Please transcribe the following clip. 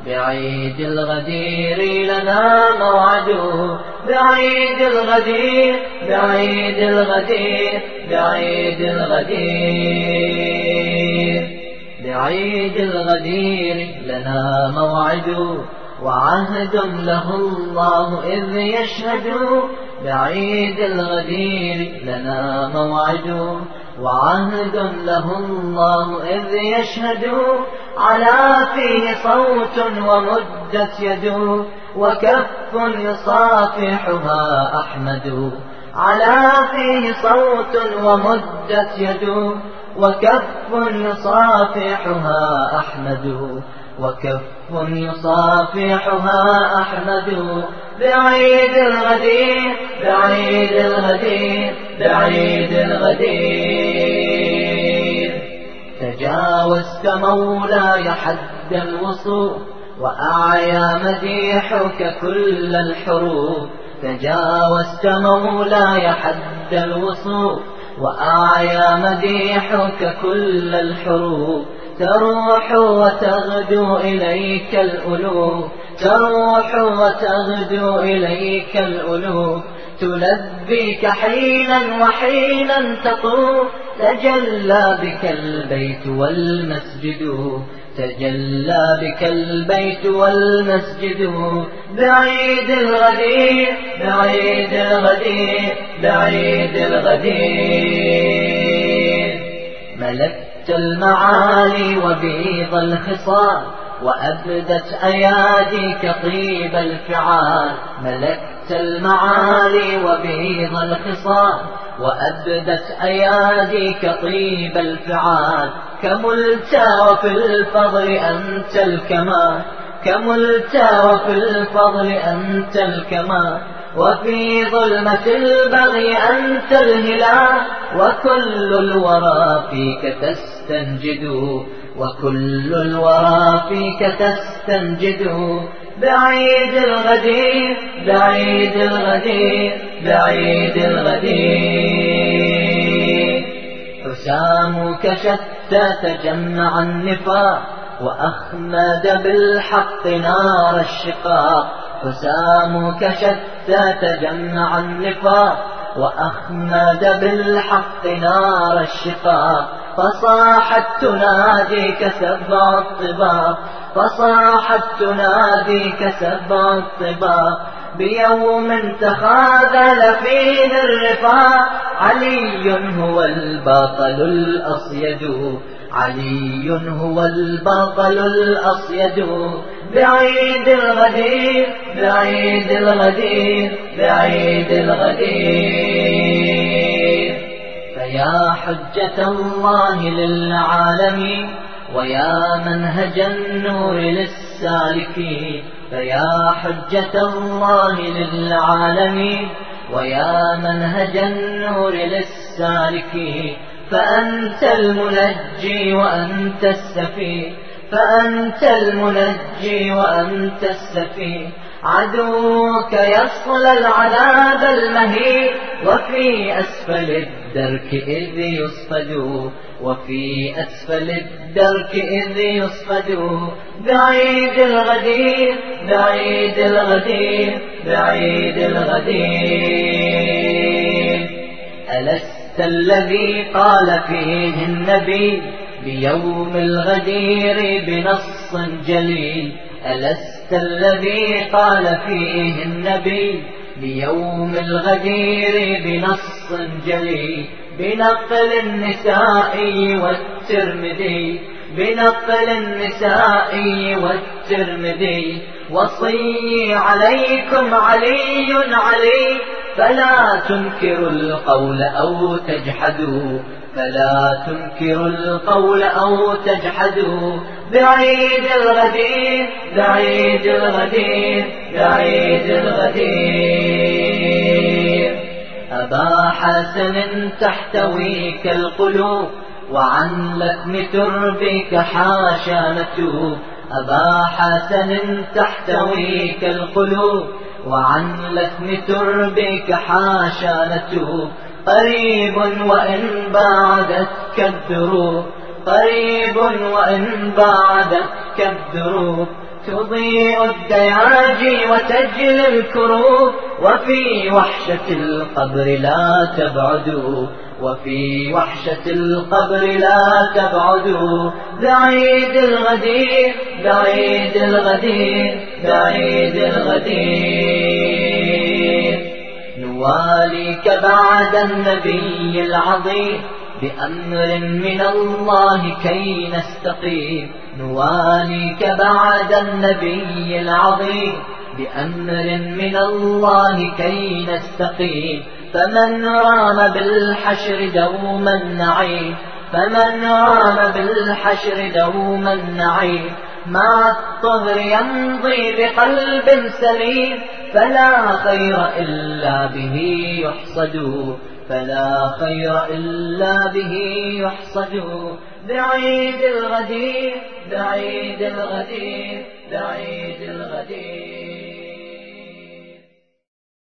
بعيد الغدير لنا موعد، بعيد الغدير، بعيد الغدير، بعيد الغدير، بعيد الغدير لنا موعد، وعهد له الله إذ يشهد. بعيد الغدير لنا موعد، وعهد له الله إذ يشهد. على فيه صوت ومدت يد، وكف يصافحها أحمد. على فيه صوت ومدت يد، وكف يصافحها أحمد، وكف يصافحها أحمد. بعيد الغدير، بعيد الغدير، بعيد الغدير. تجاوزت مولاي حد الوصول، وأعيا مديحك كل الحروب. تجاوزت مولاي حد الوصول، وأعيا مديحك كل الحروب. تروح وتغدو إليك الألوف، تروح وتغدو إليك الألوف. تلبيك حينا وحينا تطوف. تجلى بك البيت والمسجد، تجلى بك البيت والمسجد. بعيد الغدير، بعيد الغدير، بعيد الغدير. ملكت المعالي وبيض الخصال، وأبدت أياديك طيب الفعال. ملكت المعالي وبيض الخصال، وأبدت أياديك طيب الفعال. كملت وفي الفضل أنت الكمال، كملت وفي الفضل أنت الكمال. وفي ظلمة البغي أنت الهلال، وكل الورى فيك تستنجد، وكل الورى فيك تستنجد. بعيد الغدير، بعيد الغدير، بعيد الغدير. حسامك شتى تجمع النفاق، وأخمد بالحق نار الشقاق. حسامك شتى تجمع النفاق، وأخمد بالحق نار الشقاق. فصاحت تناديك سبع الطباق، فصاحت تناديك سبع الطباق. بيوم تخاذل فيه الرفاق، علي هو البطل الأصيد، علي هو البطل الأصيد. بعيد الغدير، بعيد الغدير، بعيد الغدير. فيا حجة الله للعالمين، ويا منهج النور للسالكين. فيا حجة الله للعالمين، ويا منهج النور للسالكين. فأنت المنجي وأنت السفي، فأنت المنجي وأنت السفي. عدوك يصلى العذاب المهين، وفي أسفل الدرك إذ يصفد، وفي أسفل الدرك إذ يصفد. بعيد الغدير، بعيد الغدير، بعيد الغدير. ألست الذي قال فيه النبي بيوم الغدير بنص جليل؟ ألست الذي قال فيه النبي بيوم الغدير بنص جليل؟ بنقل النسائي والترمذي، بنقل النسائي والترمذي. وصي عليكم علي علي، فلا تنكروا القول أو تجحدوا، فلا تنكروا القول أو تجحدوا. بعيد الغدير، بعيد الغدير، بعيد الغدير. أبا حسن تحتويك القلوب، وعن لثم تربك حاشا نتوب. أبا حسن تحتويك القلوب، وعن لثم تربك حاشا نتوب. قريب وإن بعدتك الدروب، قريب وإن بعدتك الدروب. تضيء الدياجي وتجلي الكروب، وفي وحشة القبر لا تبعدوا، وفي وحشة القبر لا تبعدوا. بعيد الغدير بعيد الغدير بعيد الغدير، نواليك بعد النبي العظيم بأمر من الله كي نستقيم. نواليك بعد النبي العظيم بأمر من الله كي نستقيم. فمن رام بالحشر دوم النعيم، فمن رام بالحشر دوم النعيم، مع الطهر يمضي بقلب سليم. فلا خير إلا به يحصد، فلا خير إلا به يحصد. بعيد الغدير بعيد الغدير بعيد الغدير.